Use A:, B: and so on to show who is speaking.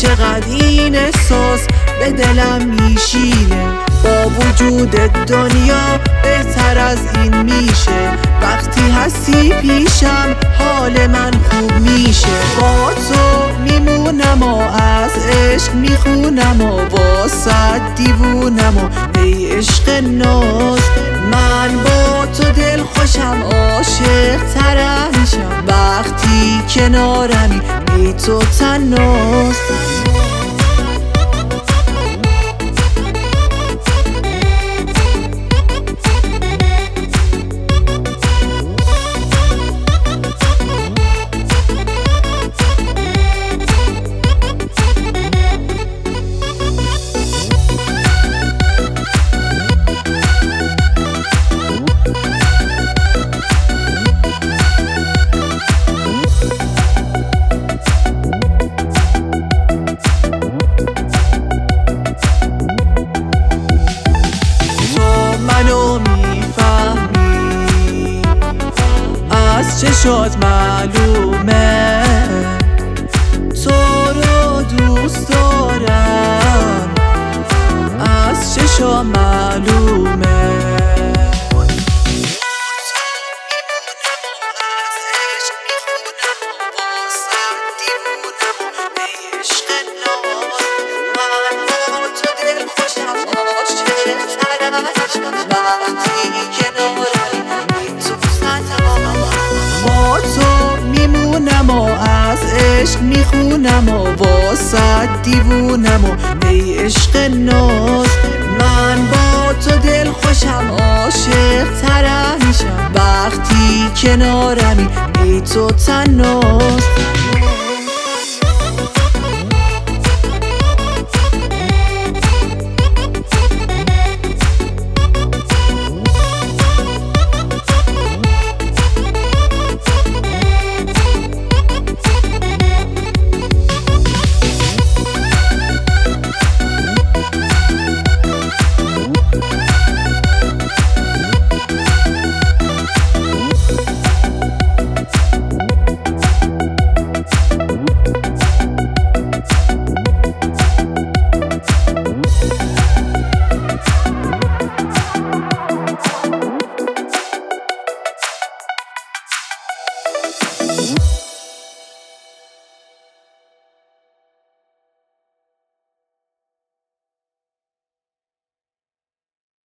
A: چقدر این احساس به دلم میشینه. با وجود دنیا بهتر از این میشه. وقتی هستی پیشم حال من خوب میشه. با تو میمونم و از عشق میخونم و واسه دیوونم و ای عشق ناز. من با تو دل خوشم، عاشق ترم میشم وقتی کنارمی، ای تو تناز. چشات معلومه تو رو دوست دارم، از چشات معلومه. از عشق میخونم و واسه دیوونم و ای عشق ناز. من با تو دل خوشم، عاشق ترم میشم وقتی کنارمی، ای تو تناز.